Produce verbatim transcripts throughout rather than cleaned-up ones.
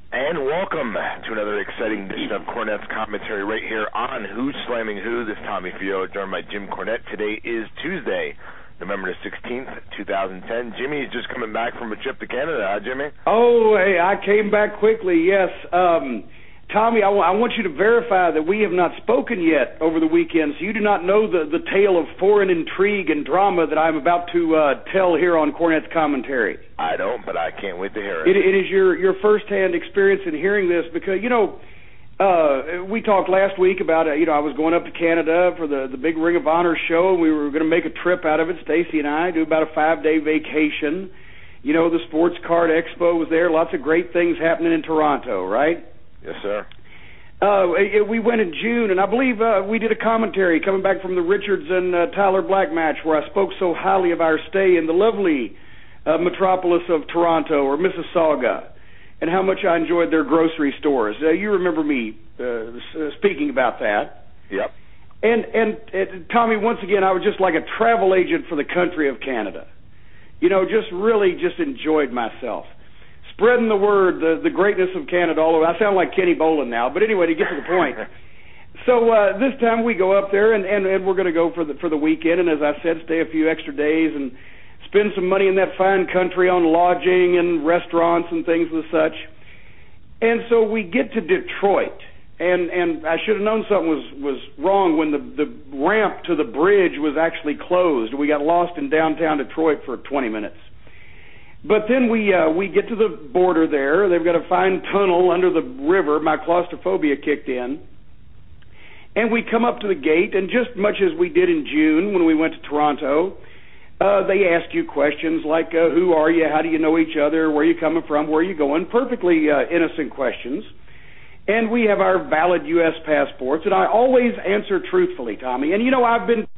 And welcome to another exciting edition of Cornette's Commentary right here on Who's Slamming Who. This is Tommy Fio, joined by Jim Cornette. Today is Tuesday, November the sixteenth, two thousand ten. Jimmy is just coming back from a trip to Canada, huh, Jimmy? Oh, hey, I came back quickly, yes. Um, Tommy, I, w- I want you to verify that we have not spoken yet over the weekend, so you do not know the, the tale of foreign intrigue and drama that I'm about to uh, tell here on Cornette's Commentary. I don't, but I can't wait to hear it. It, it is your, your first-hand experience in hearing this because, you know, uh, we talked last week about, uh, you know, I was going up to Canada for the, the big Ring of Honor show, and we were going to make a trip out of it, Stacy and I, do about a five-day vacation. You know, the Sports Card Expo was there, lots of great things happening in Toronto, right? Yes, sir. Uh, we went in June, and I believe uh, we did a commentary coming back from the Richards and uh, Tyler Black match where I spoke so highly of our stay in the lovely uh, metropolis of Toronto or Mississauga and how much I enjoyed their grocery stores. Uh, you remember me uh, speaking about that. Yep. And, and, and, Tommy, once again, I was just like a travel agent for the country of Canada. You know, just really just enjoyed myself. Spreading the word, the, the greatness of Canada all over. I sound like Kenny Bolin now, but anyway, to get to the point. So uh, this time we go up there, and, and, and we're going to go for the for the weekend, and as I said, stay a few extra days and spend some money in that fine country on lodging and restaurants and things of such. And so we get to Detroit, and, and I should have known something was, was wrong when the, the ramp to the bridge was actually closed. We got lost in downtown Detroit for twenty minutes. But then we uh, we get to the border there. They've got a fine tunnel under the river. My claustrophobia kicked in. And we come up to the gate, and just much as we did in June when we went to Toronto, uh, they ask you questions like, uh, who are you, how do you know each other, where are you coming from, where are you going, perfectly uh, innocent questions. And we have our valid U S passports, and I always answer truthfully, Tommy. And, you know, I've been,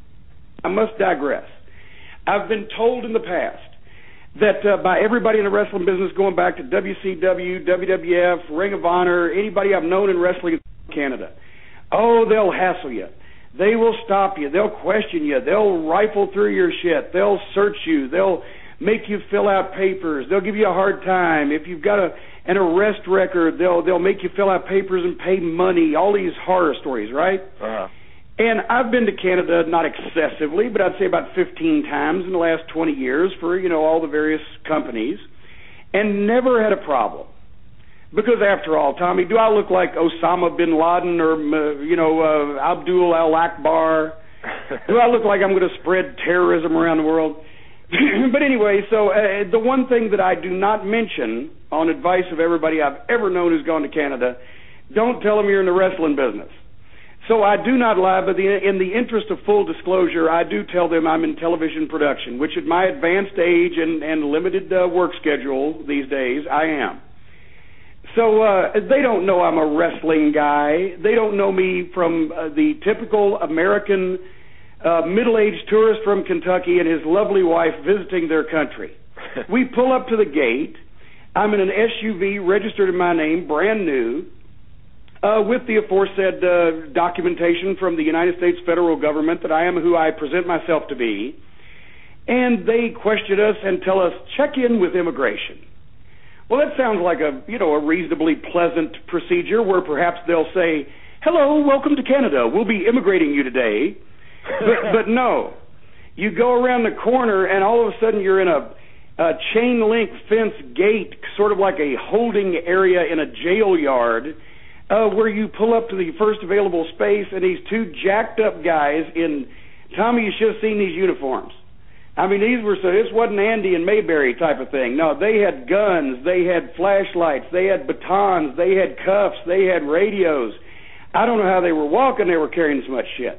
I must digress. I've been told in the past that uh, by everybody in the wrestling business going back to W C W, W W F, Ring of Honor, anybody I've known in wrestling in Canada, oh, they'll hassle you. They will stop you. They'll question you. They'll rifle through your shit. They'll search you. They'll make you fill out papers. They'll give you a hard time. If you've got a, an arrest record, they'll they'll make you fill out papers and pay money. All these horror stories, right? Uh-huh. And I've been to Canada, not excessively, but I'd say about fifteen times in the last twenty years for, you know, all the various companies, and never had a problem. Because after all, Tommy, do I look like Osama bin Laden or, uh, you know, uh, Abdul al-Akbar? Do I look like I'm going to spread terrorism around the world? But anyway, so uh, the one thing that I do not mention on advice of everybody I've ever known who's gone to Canada, don't tell them you're in the wrestling business. So I do not lie, but the, in the interest of full disclosure, I do tell them I'm in television production, which at my advanced age and, and limited uh, work schedule these days, I am. So uh, they don't know I'm a wrestling guy. They don't know me from uh, the typical American uh, middle-aged tourist from Kentucky and his lovely wife visiting their country. We pull up to the gate. I'm in an S U V registered in my name, brand new. Uh, with the aforesaid uh, documentation from the United States federal government that I am who I present myself to be, and they question us and tell us, check in with immigration. Well, that sounds like a, you know, a reasonably pleasant procedure where perhaps they'll say, hello, welcome to Canada, we'll be immigrating you today. but, but no, you go around the corner and all of a sudden you're in a, a chain-link fence gate, sort of like a holding area in a jail yard, Uh, where you pull up to the first available space, and these two jacked up guys in, Tommy, you should have seen these uniforms. I mean, these were, so this wasn't Andy and Mayberry type of thing. No, they had guns, they had flashlights, they had batons, they had cuffs, they had radios. I don't know how they were walking, they were carrying so much shit.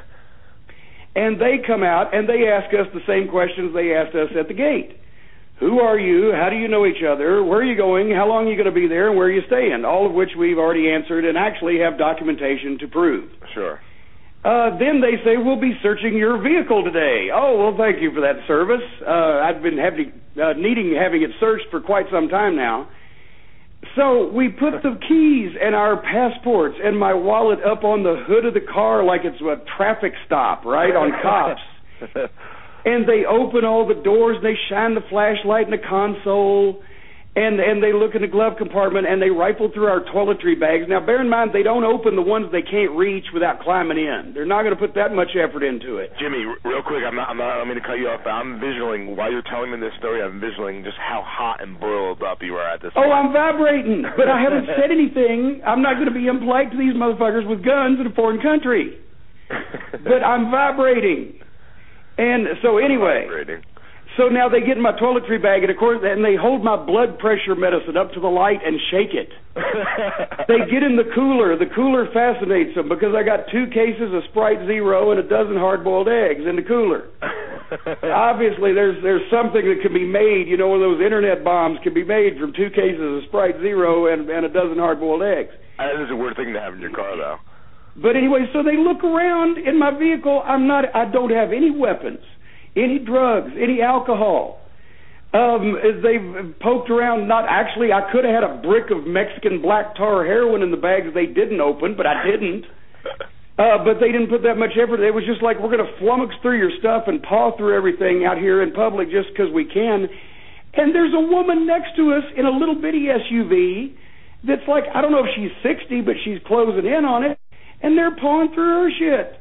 And they come out, and they ask us the same questions they asked us at the gate. Who are you? How do you know each other? Where are you going? How long are you going to be there? And where are you staying? All of which we've already answered and actually have documentation to prove. Sure. Uh, then they say, we'll be searching your vehicle today. Oh, well, thank you for that service. Uh, I've been having, uh, needing having it searched for quite some time now. So we put the keys and our passports and my wallet up on the hood of the car like it's a traffic stop, right, on cops. And they open all the doors, and they shine the flashlight in the console, And and they look in the glove compartment and they rifle through our toiletry bags. Now, bear in mind, they don't open the ones they can't reach without climbing in. They're not going to put that much effort into it. Jimmy, real quick, I'm not, I'm not, I'm going to cut you off, but I'm visualing, while you're telling me this story, I'm visualing just how hot and boiled up you are at this Oh, point. I'm vibrating, but I haven't said anything. I'm not going to be impolite to these motherfuckers with guns in a foreign country. But I'm vibrating. And so anyway... Vibrating. So now they get in my toiletry bag, and of course, and they hold my blood pressure medicine up to the light and shake it. They get in the cooler. The cooler fascinates them because I got two cases of Sprite Zero and a dozen hard-boiled eggs in the cooler. Obviously, there's there's something that can be made. You know, one of those internet bombs can be made from two cases of Sprite Zero and, and a dozen hard-boiled eggs. That is a weird thing to have in your car, though. But anyway, so they look around in my vehicle. I'm not. I don't have any weapons. Any drugs, any alcohol. Um, they've poked around, not actually, I could have had a brick of Mexican black tar heroin in the bags they didn't open, but I didn't. Uh, but they didn't put that much effort. It was just like, we're going to flummox through your stuff and paw through everything out here in public just because we can. And there's a woman next to us in a little bitty S U V that's like, I don't know if she's sixty, but she's closing in on it, and they're pawing through her shit.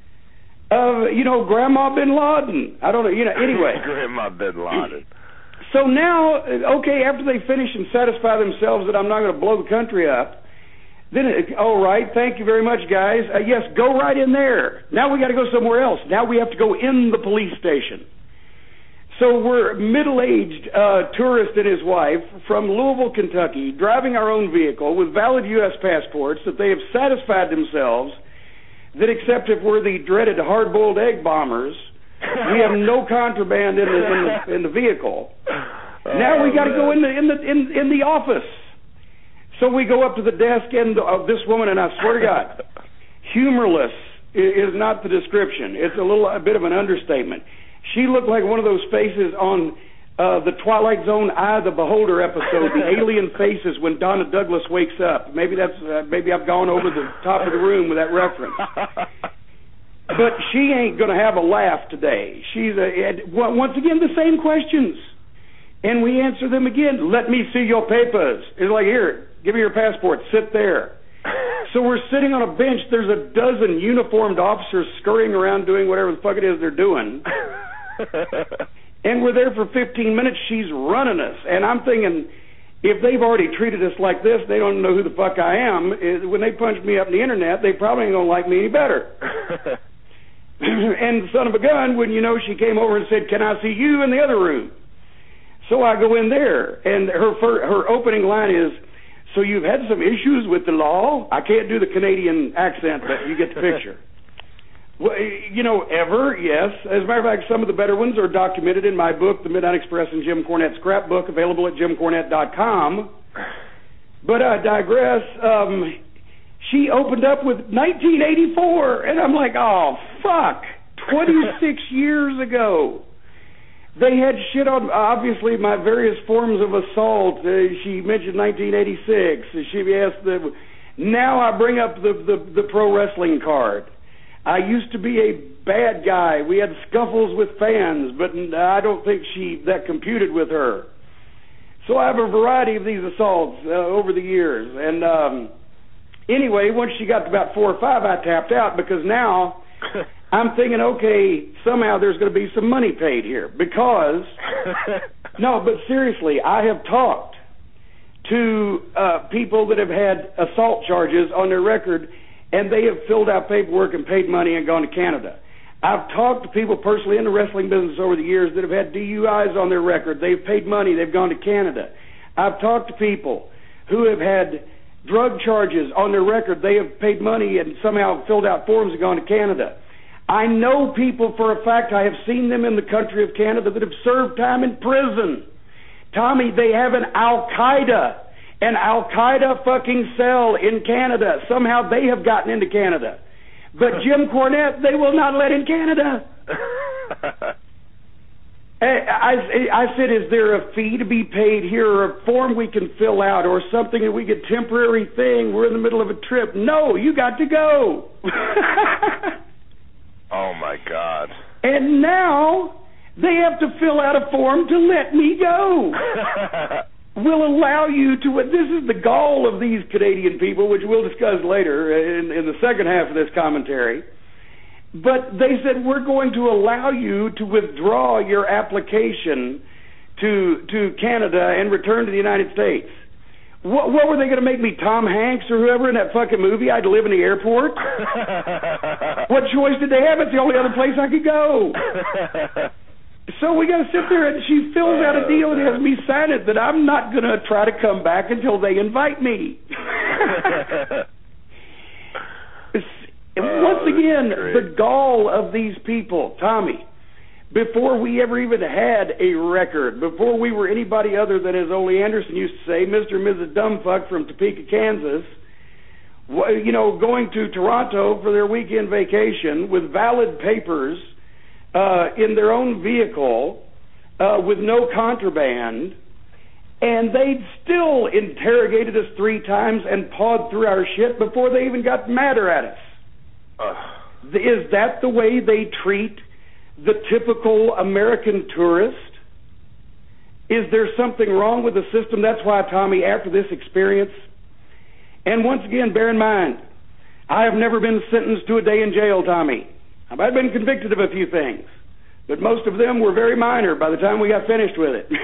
Uh, you know, Grandma Bin Laden. I don't know, you know, anyway. Grandma Bin Laden. So now, okay, after they finish and satisfy themselves that I'm not going to blow the country up, then, it, all right, thank you very much, guys. Uh, yes, go right in there. Now we got to go somewhere else. Now we have to go in the police station. So we're middle-aged uh, tourist and his wife from Louisville, Kentucky, driving our own vehicle with valid U S passports that they have satisfied themselves that except if we're the dreaded hard-boiled egg bombers, we have no contraband in the in the, in the vehicle. Oh, now we got to go in the in the in, in the office. So we go up to the desk and uh, this woman, and I swear to God, humorless is not the description. It's a little a bit of an understatement. She looked like one of those faces on uh, the Twilight Zone Eye of the Beholder episode, the alien faces when Donna Douglas wakes up. Maybe that's uh, maybe I've gone over the top of the room with that reference. But she ain't going to have a laugh today. She's a, once again the same questions, and we answer them again. Let me see your papers. It's like, here, give me your passport. Sit there. So we're sitting on a bench. There's a dozen uniformed officers scurrying around doing whatever the fuck it is they're doing. And we're there for fifteen minutes. She's running us. And I'm thinking, if they've already treated us like this, they don't know who the fuck I am. When they punch me up in the internet, they probably ain't going to like me any better. And son of a gun, when you know, she came over and said, can I see you in the other room? So I go in there, and her her opening line is, so you've had some issues with the law? I can't do the Canadian accent, but you get the picture. Well, you know, ever, yes. As a matter of fact, some of the better ones are documented in my book, The Midnight Express and Jim Cornette Scrapbook, available at jim cornette dot com. But I digress. Um, she opened up with nineteen eighty-four, and I'm like, oh, fuck, twenty-six years ago. They had shit on, obviously, my various forms of assault. Uh, she mentioned nineteen eighty-six. She asked the, now I bring up the, the, the pro wrestling card. I used to be a bad guy. We had scuffles with fans, but I don't think she that computed with her. So I have a variety of these assaults uh, over the years. And um, anyway, once she got to about four or five, I tapped out because now I'm thinking, okay, somehow there's going to be some money paid here. Because, no, but seriously, I have talked to uh, people that have had assault charges on their record, and they have filled out paperwork and paid money and gone to Canada. I've talked to people personally in the wrestling business over the years that have had D U Is on their record. They've paid money. They've gone to Canada. I've talked to people who have had drug charges on their record. They have paid money and somehow filled out forms and gone to Canada. I know people for a fact. I have seen them in the country of Canada that have served time in prison. Tommy, they have an Al-Qaeda An Al-Qaeda fucking cell in Canada. Somehow they have gotten into Canada. But Jim Cornette, they will not let in Canada. I, I, I said, is there a fee to be paid here, or a form we can fill out, or something that we get temporary thing? We're in the middle of a trip. No, you got to go. Oh, my God. And now they have to fill out a form to let me go. will allow you to, this is the gall of these Canadian people, which we'll discuss later in, in the second half of this commentary. But they said, we're going to allow you to withdraw your application to to Canada and return to the United States. What, what were they going to make me, Tom Hanks or whoever in that fucking movie? I'd live in the airport? What choice did they have? It's the only other place I could go. So we got to sit there, and she fills out a deal and has me sign it that I'm not going to try to come back until they invite me. Once again, the gall of these people, Tommy, before we ever even had a record, before we were anybody other than, as Ole Anderson used to say, Mister and Missus Dumbfuck from Topeka, Kansas, you know, going to Toronto for their weekend vacation with valid papers uh, in their own vehicle uh, with no contraband, and they'd still interrogated us three times and pawed through our shit before they even got madder at us. Uh. Is that the way they treat the typical American tourist? Is there something wrong with the system? That's why, Tommy, after this experience, and once again, bear in mind, I have never been sentenced to a day in jail, Tommy. I've been convicted of a few things, but most of them were very minor by the time we got finished with it.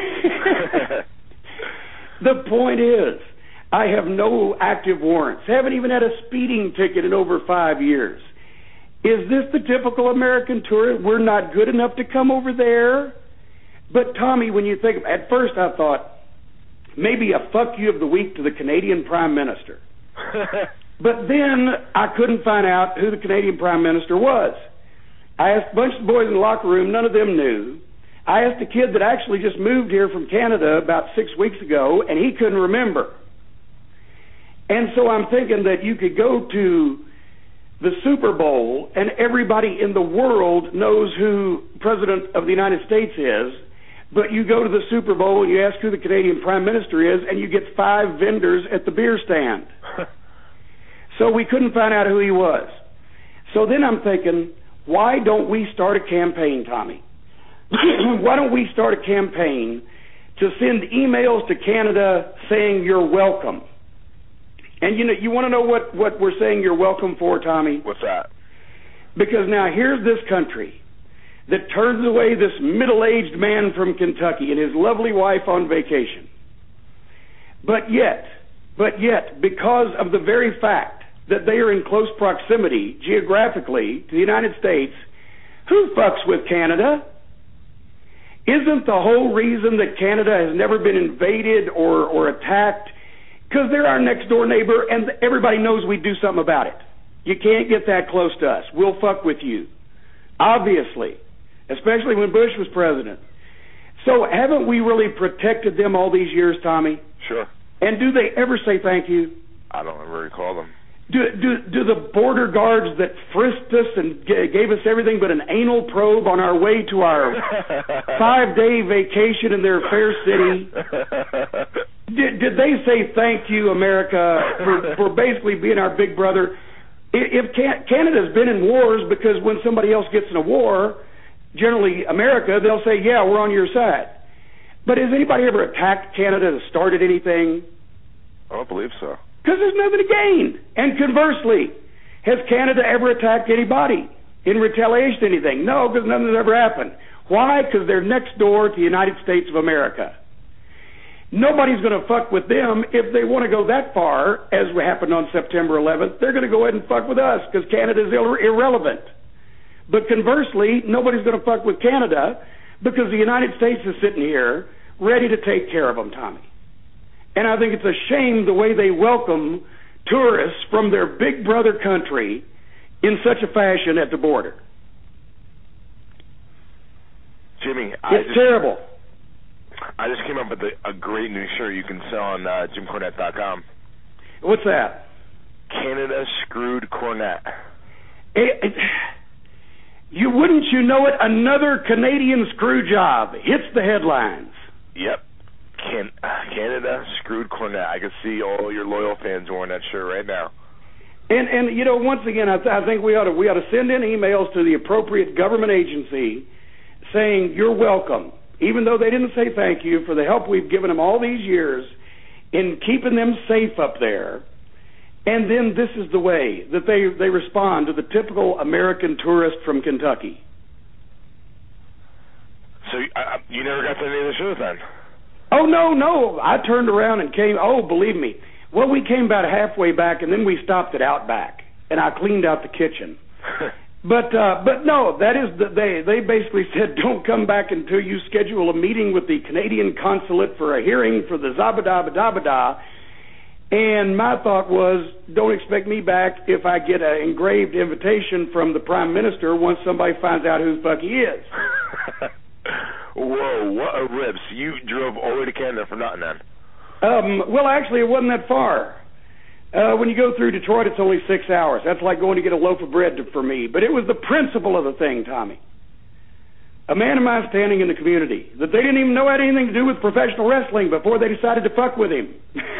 The point is, I have no active warrants, haven't even had a speeding ticket in over five years. Is this the typical American tourist? We're not good enough to come over there? But, Tommy, when you think, at first I thought, maybe a fuck you of the week to the Canadian Prime Minister. But then I couldn't find out who the Canadian Prime Minister was. I asked a bunch of boys in the locker room, none of them knew. I asked a kid that actually just moved here from Canada about six weeks ago, and he couldn't remember. And so I'm thinking that you could go to the Super Bowl, and everybody in the world knows who President of the United States is, but you go to the Super Bowl and you ask who the Canadian Prime Minister is, and you get five vendors at the beer stand. So we couldn't find out who he was. So then I'm thinking, why don't we start a campaign, Tommy? Why don't we start a campaign to send emails to Canada saying you're welcome? And you know, you want to know what, what we're saying you're welcome for, Tommy? What's that? Because now here's this country that turns away this middle-aged man from Kentucky and his lovely wife on vacation. But yet, but yet, because of the very fact that they are in close proximity geographically to the United States, who fucks with Canada? Isn't the whole reason that Canada has never been invaded or, or attacked because they're our next-door neighbor, and everybody knows we'd do something about it? You can't get that close to us. We'll fuck with you. Obviously, especially when Bush was president. So haven't we really protected them all these years, Tommy? Sure. And do they ever say thank you? I don't ever recall them. Do, do, do the border guards that frisked us and g- gave us everything but an anal probe on our way to our five-day vacation in their fair city, did, did they say thank you, America, for, for basically being our big brother? If Can- Canada's been in wars, because when somebody else gets in a war, generally America, they'll say, yeah, we're on your side. But has anybody ever attacked Canada that started anything? I don't believe so. Because there's nothing to gain. And conversely, has Canada ever attacked anybody in retaliation to anything? No, because nothing has ever happened. Why? Because they're next door to the United States of America. Nobody's going to fuck with them. If they want to go that far, as happened on September eleventh, they're going to go ahead and fuck with us because Canada's ir- irrelevant. But conversely, nobody's going to fuck with Canada because the United States is sitting here ready to take care of them, Tommy. And I think it's a shame the way they welcome tourists from their big brother country in such a fashion at the border. Jimmy, I it's just, terrible. I just came up with a, a great new shirt you can sell on uh, jim cornette dot com. What's that? Canada Screwed Cornette. It, it, you wouldn't you know it? Another Canadian screw job hits the headlines. Yep. Can, Canada Screwed Cornette. I can see all your loyal fans wearing that shirt right now. And and you know, once again, I, th- I think we ought to we ought to send in emails to the appropriate government agency saying you're welcome. even though they didn't say thank you for the help we've given them all these years in keeping them safe up there. And then this is the way that they, they respond to the typical American tourist from Kentucky. So uh, you never got to any of the shows then? Oh, no, no. I turned around and came, oh, believe me. Well, we came about halfway back, and then we stopped at Outback, and I cleaned out the kitchen. But uh, but no, that is the, they they basically said don't come back until you schedule a meeting with the Canadian consulate for a hearing for the zabba-dabba-dabba-da. And my thought was, don't expect me back if I get an engraved invitation from the Prime Minister once somebody finds out who the fuck he is. Whoa, what a rip. So you drove all the way to Canada for nothing then? Um, well, actually, it wasn't that far. Uh, when you go through Detroit, it's only six hours. That's like going to get a loaf of bread to, for me. But it was the principle of the thing, Tommy. A man of my standing in the community, that they didn't even know had anything to do with professional wrestling before they decided to fuck with him.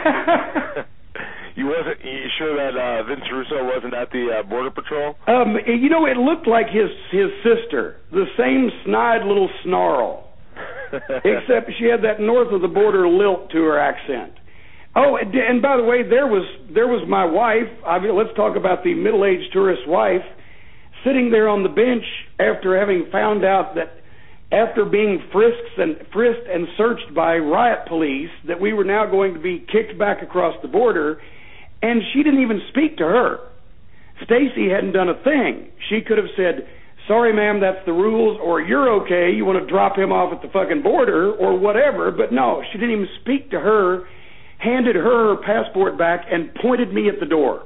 You wasn't you sure that uh, Vince Russo wasn't at the uh, Border Patrol? Um, you know, it looked like his his sister, the same snide little snarl, except she had that north of the border lilt to her accent. Oh, and, and by the way, there was there was my wife. I mean, let's talk about the middle-aged tourist wife sitting there on the bench after having found out that after being frisked and frisked and searched by riot police that we were now going to be kicked back across the border, and she didn't even speak to her. Stacy hadn't done a thing. She could have said, "Sorry, ma'am, that's the rules," or "You're okay, you want to drop him off at the fucking border," or whatever. But no, she didn't even speak to her, handed her her passport back, and pointed me at the door.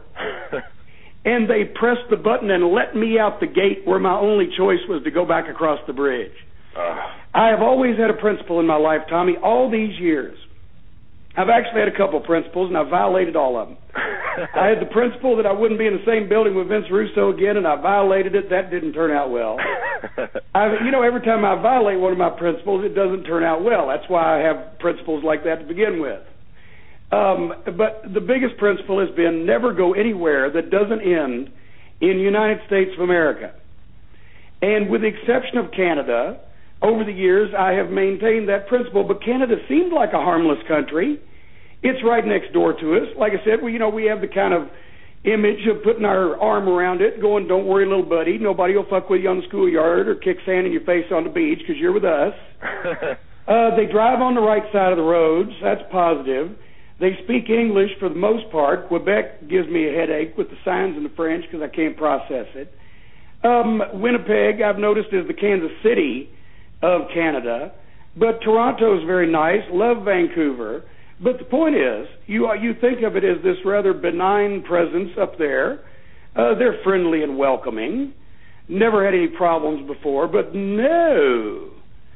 And they pressed the button and let me out the gate where my only choice was to go back across the bridge. Uh. I have always had a principle in my life, Tommy, all these years. I've actually had a couple of principles, and I violated all of them. I had the principle that I wouldn't be in the same building with Vince Russo again, and I violated it. That didn't turn out well. I, you know, every time I violate one of my principles, it doesn't turn out well. That's why I have principles like that to begin with. Um, but the biggest principle has been never go anywhere that doesn't end in the United States of America. And with the exception of Canada, over the years I have maintained that principle. But Canada seemed like a harmless country. It's right next door to us. Like I said, well, you know, we have the kind of image of putting our arm around it, going, "Don't worry, little buddy. Nobody will fuck with you on the schoolyard or kick sand in your face on the beach because you're with us." uh, they drive on the right side of the roads. That's positive. They speak English for the most part. Quebec gives me a headache with the signs in the French because I can't process it. Um, Winnipeg, I've noticed, is the Kansas City of Canada. But Toronto is very nice. Love Vancouver. But the point is, you you think of it as this rather benign presence up there. Uh, they're friendly and welcoming. Never had any problems before. But no.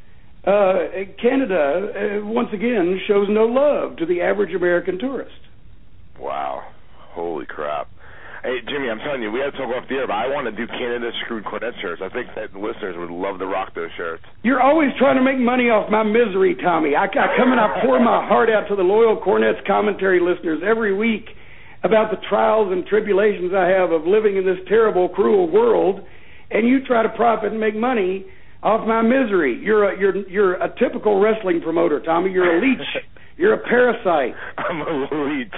Uh, Canada, uh, once again, shows no love to the average American tourist. Wow. Holy crap. Hey, Jimmy, I'm telling you, we had to talk off the air, but I want to do Canada Screwed Cornette shirts. I think that the listeners would love to rock those shirts. You're always trying to make money off my misery, Tommy. I, I come and I pour my heart out to the loyal Cornette's commentary listeners every week about the trials and tribulations I have of living in this terrible, cruel world, and you try to profit and make money off my misery. You're a, you're you're a typical wrestling promoter, Tommy. You're a leech. You're a parasite. I'm a leech.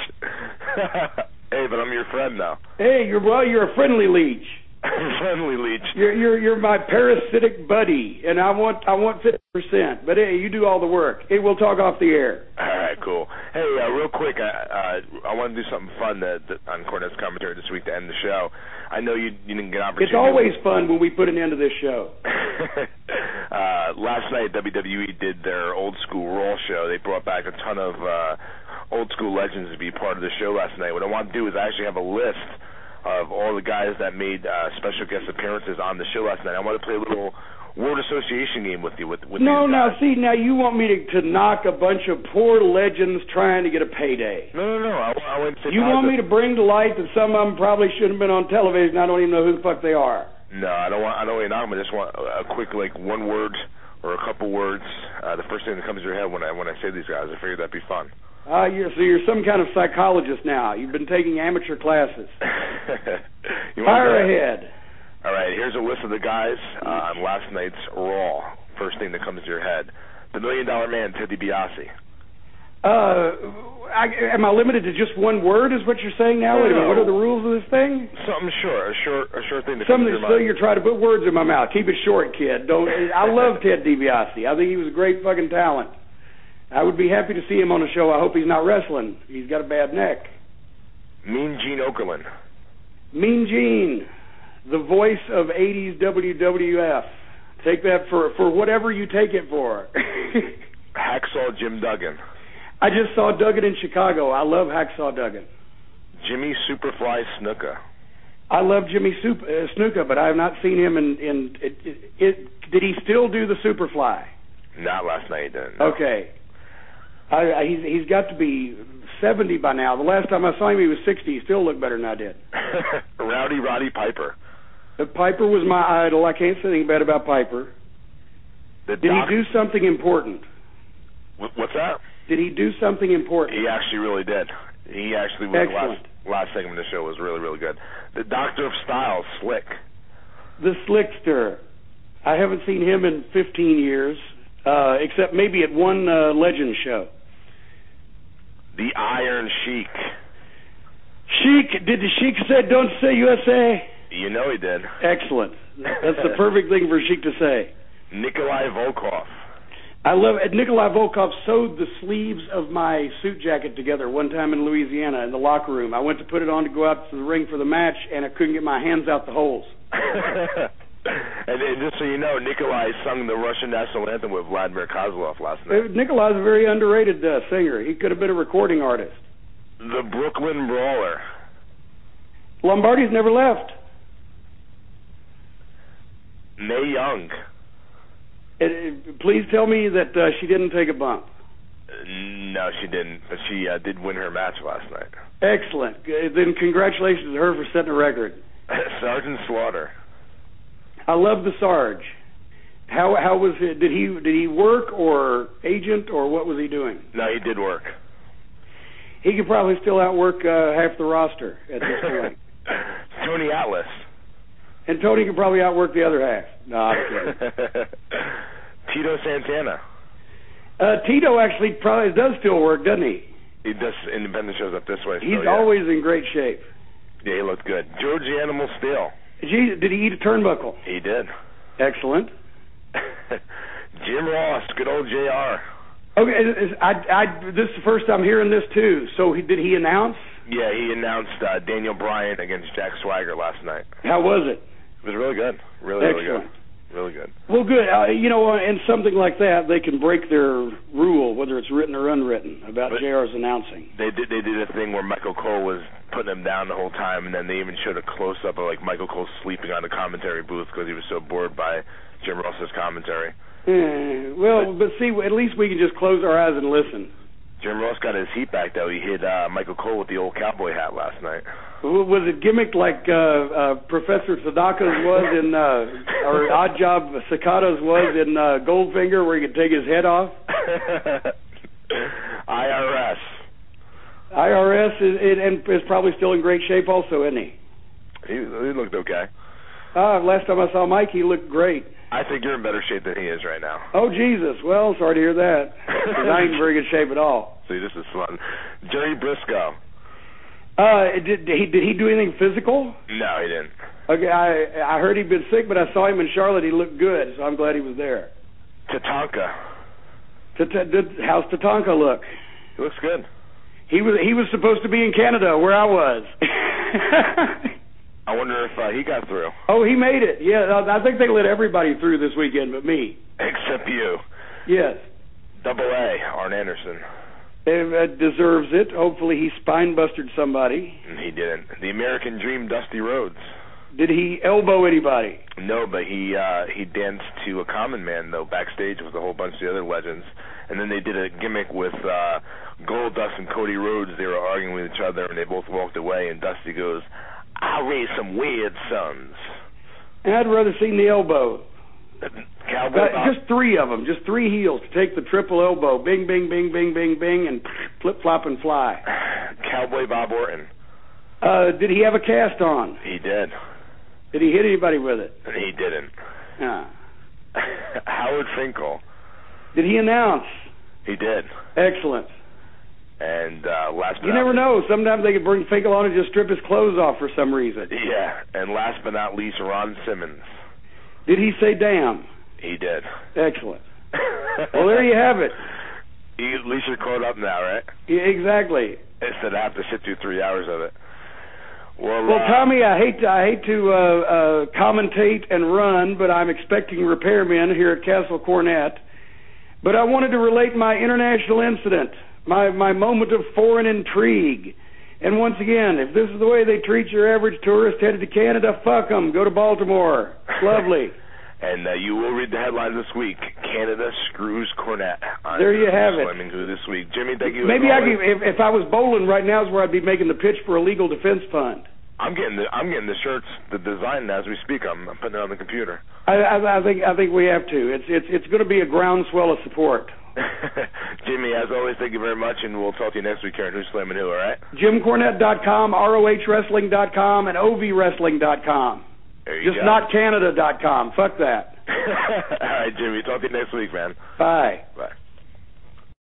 Hey, but I'm your friend now. Hey, you're well. You're a friendly leech. Friendly leech. You're you're you're my parasitic buddy, and I want I want fifty percent. But hey, you do all the work. Hey, we'll talk off the air. All right, cool. Hey, uh, real quick, I uh, I want to do something fun that, that on Cornette's commentary this week to end the show. I know you you didn't get an opportunity. It's always fun when we put an end to this show. uh, last night, W W E did their old school Raw show. They brought back a ton of uh, old school legends to be part of the show last night. What I want to do is I actually have a list of all the guys that made uh, special guest appearances on the show last night. I want to play a little word association game with you. With, with no, these now guys. see, now you want me to, to knock a bunch of poor legends trying to get a payday. No, no, no. I, I want to you want me to bring to light that some of them probably shouldn't have been on television. I don't even know who the fuck they are. No, I don't want. I don't want to knock them. I just want a quick, like, one word or a couple words. Uh, the first thing that comes to your head when I when I say these guys. I figured that'd be fun. Uh, you're, so you're some kind of psychologist now. You've been taking amateur classes. you Fire ahead. All right, here's a list of the guys uh, on last night's Raw. First thing that comes to your head. The Million Dollar Man, Ted DiBiase. Uh, I, am I limited to just one word? Is what you're saying now? No, Wait a minute. no. What are the rules of this thing? Something short, a short, a short thing to Something come to your so mind. you're trying to put words in my mouth. Keep it short, kid. Don't. I love Ted DiBiase. I think he was a great fucking talent. I would be happy to see him on the show. I hope he's not wrestling. He's got a bad neck. Mean Gene Okerlund. Mean Gene, the voice of eighties W W F. Take that for for whatever you take it for. Hacksaw Jim Duggan. I just saw Duggan in Chicago. I love Hacksaw Duggan. Jimmy Superfly Snuka. I love Jimmy Sup- uh, Snuka, but I have not seen him in. in it, it, it, did he still do the Superfly? Not last night, he didn't. No. Okay. I, I, he's he's got to be seventy by now. The last time I saw him, he was sixty. He still looked better than I did. Rowdy Roddy Piper. Uh, Piper was my idol. I can't say anything bad about Piper. The Did doc- he do something important? Wh- What's that? Did he do something important? He actually really did. He actually was. The Excellent. last last segment of the show was really really good. The Doctor of Style, Slick. The Slickster. I haven't seen him in fifteen years, uh, except maybe at one uh, Legend show. The Iron Sheik. Sheik, did the Sheik say, "Don't say U S A"? You know he did. Excellent. That's the perfect thing for Sheik to say. Nikolai Volkov. I love it. Nikolai Volkov sewed the sleeves of my suit jacket together one time in Louisiana in the locker room. I went to put it on to go out to the ring for the match, and I couldn't get my hands out the holes. And then, just so you know, Nikolai sung the Russian national anthem with Vladimir Kozlov last night. Uh, Nikolai's a very underrated uh, singer. He could have been a recording artist. The Brooklyn Brawler. Lombardi's never left. Mae Young. Uh, please tell me that uh, she didn't take a bump. Uh, No, she didn't, but she uh, did win her match last night. Excellent. Uh, Then congratulations to her for setting a record. Sergeant Slaughter. I love the Sarge. How how was it? Did he did he work or agent or what was he doing? No, he did work. He could probably still outwork uh, half the roster at this point. Tony Atlas. And Tony could probably outwork the other half. No, I'm kidding. Tito Santana. Uh, Tito actually probably does still work, doesn't he? He does independent shows up this way. He's still, yeah. always in great shape. Yeah, he looked good. George the Animal Steele. Gee, did he eat a turnbuckle? He did. Excellent. Jim Ross, good old J R. Okay, is- I, I, this is the first time hearing this too. So he, did he announce? Yeah, he announced uh, Daniel Bryan against Jack Swagger last night. How was it? It was really good. Really, Excellent. really good. Really good. Well, good. Uh, you know, in something like that, they can break their rule, whether it's written or unwritten, about But J R's announcing. They did. They did a thing where Michael Cole was putting him down the whole time, and then they even showed a close up of like Michael Cole sleeping on the commentary booth because he was so bored by Jim Ross's commentary. Eh, well, but see, at least we can just close our eyes and listen. Jim Ross got his heat back though. He hit uh, Michael Cole with the old cowboy hat last night. W- Was it gimmicked like uh, uh, Professor Sadaka's was in, uh, or Odd Job Sakata's was in uh, Goldfinger, where he could take his head off? I R S. I R S is, is, and is probably still in great shape also, isn't he? He, he looked okay. Uh, last time I saw Mike, he looked great. I think you're in better shape than he is right now. Oh, Jesus. Well, sorry to hear that. 'Cause I ain't in very good shape at all. See, this is fun. Jerry Briscoe. Uh, did, did he did he do anything physical? No, he didn't. Okay, I I heard he'd been sick, but I saw him in Charlotte. He looked good, so I'm glad he was there. Tatanka. T- t- did, how's Tatanka look? He looks good. He was he was supposed to be in Canada, where I was. I wonder if uh, he got through. Oh, he made it. Yeah, I I think they let everybody through this weekend, but me. Except you. Yes. Double A, Arn Anderson. It deserves it. Hopefully he spine busted somebody. He didn't. The American Dream, Dusty Rhodes. Did he elbow anybody? No, but he uh, he danced to a Common Man, though, backstage with a whole bunch of the other legends. And then they did a gimmick with uh, Goldust and Cody Rhodes. They were arguing with each other, and they both walked away, and Dusty goes, "I'll raise some weird sons." And I'd rather seen the elbow. Cowboy Uh, Bob. just three of them, just three heels to take the triple elbow, bing, bing, bing, bing, bing, bing, and flip, flop, and fly. Cowboy Bob Orton. Uh, did he have a cast on? He did. Did he hit anybody with it? He didn't. Uh. Howard Finkel. Did he announce? He did. Excellent. And uh, last but you not never least, know. Sometimes they could bring Finkel on and just strip his clothes off for some reason. Yeah. And last but not least, Ron Simmons. Did he say damn? He did. Excellent. Well, there you have it. You, at least you're caught up now, right? Yeah, exactly. Instead of have to sit through three hours of it. Well, well uh, Tommy, I hate to, I hate to uh, uh, commentate and run, but I'm expecting repairmen here at Castle Cornet. But I wanted to relate my international incident, my my moment of foreign intrigue. And once again, if this is the way they treat your average tourist headed to Canada, fuck them. Go to Baltimore. It's lovely. And uh, you will read the headlines this week. Canada screws Cornet. There you have it. Swimming Who this week. Jimmy, thank you. Maybe I could, if, if I was bowling right now is where I'd be making the pitch for a legal defense fund. I'm getting the I'm getting the shirts, the design as we speak. I'm, I'm putting it on the computer. I, I, I think I think we have to. It's it's it's going to be a groundswell of support. Jimmy, as always, thank you very much, and we'll talk to you next week here on Who's Slamming Who. All right. Jim Cornette dot com, R O H Wrestling dot com, and O V Wrestling dot com. There you Just go. not Canada dot com. Fuck that. All right, Jimmy. Talk to you next week, man. Bye. Bye.